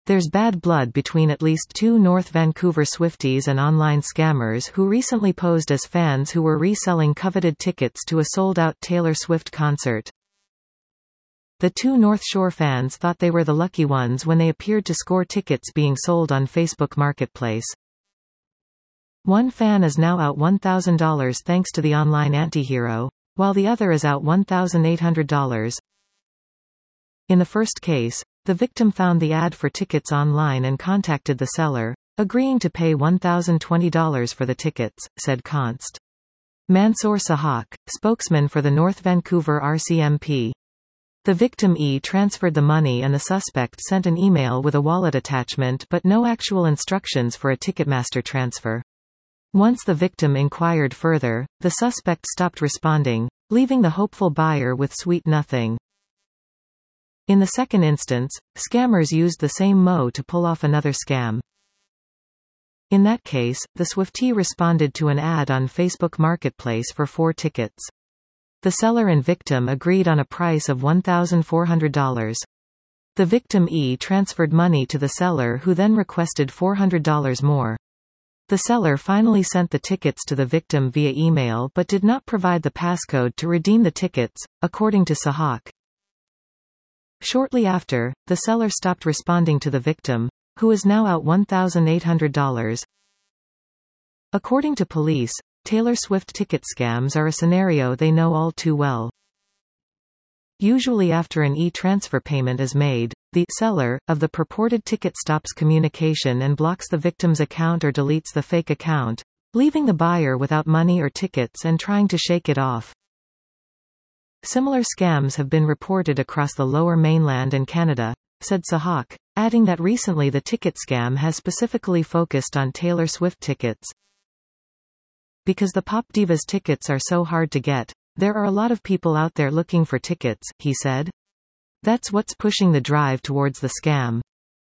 There's bad blood between at least two North Vancouver Swifties and online scammers who recently posed as fans who were reselling coveted tickets to a sold-out Taylor Swift concert. The two North Shore fans thought they were the lucky ones when they appeared to score tickets being sold on Facebook Marketplace. One fan is now out $1,000 thanks to the online antihero, while the other is out $1,800. In the first case, the victim found the ad for tickets online and contacted the seller, agreeing to pay $1,020 for the tickets, said Const. Mansoor Sahak, spokesman for the North Vancouver RCMP. The victim transferred the money and the suspect sent an email with a wallet attachment but no actual instructions for a Ticketmaster transfer. Once the victim inquired further, the suspect stopped responding, leaving the hopeful buyer with sweet nothing. In the second instance, scammers used the same mo to pull off another scam. In that case, the Swiftie responded to an ad on Facebook Marketplace for 4 tickets. The seller and victim agreed on a price of $1,400. The victim transferred money to the seller who then requested $400 more. The seller finally sent the tickets to the victim via email but did not provide the passcode to redeem the tickets, according to Sahak. Shortly after, the seller stopped responding to the victim, who is now out $1,800. According to police, Taylor Swift ticket scams are a scenario they know all too well. Usually after an e-transfer payment is made, the seller of the purported ticket stops communication and blocks the victim's account or deletes the fake account, leaving the buyer without money or tickets and trying to shake it off. Similar scams have been reported across the Lower Mainland and Canada, said Sahak, adding that recently the ticket scam has specifically focused on Taylor Swift tickets. Because the pop diva's tickets are so hard to get, there are a lot of people out there looking for tickets, he said. That's what's pushing the drive towards the scam.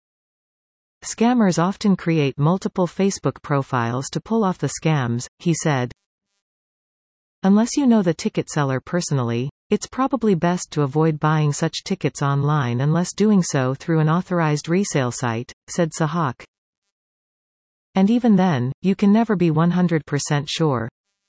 Scammers often create multiple Facebook profiles to pull off the scams, he said. Unless you know the ticket seller personally, it's probably best to avoid buying such tickets online unless doing so through an authorized resale site, said Sahak. And even then, you can never be 100% sure.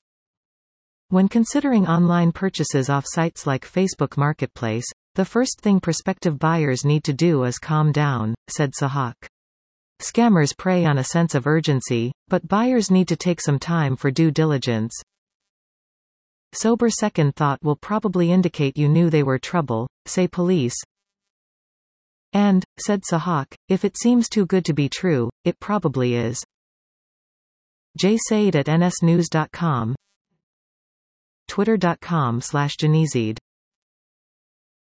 When considering online purchases off sites like Facebook Marketplace, the first thing prospective buyers need to do is calm down, said Sahak. Scammers prey on a sense of urgency, but buyers need to take some time for due diligence. Sober second thought will probably indicate you knew they were trouble, say police. And, said Sahak, if it seems too good to be true, it probably is. Jay Said at nsnews.com. Twitter.com/Janizid